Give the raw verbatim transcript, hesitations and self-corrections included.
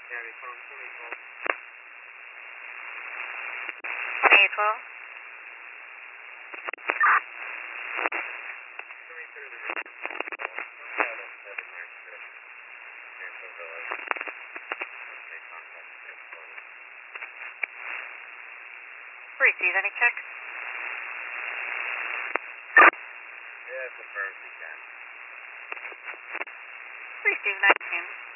Yeah, they phone twenty twelve. twenty-eight twelve. Receive any checks? Yeah, confirm if you can. Receive nineteen.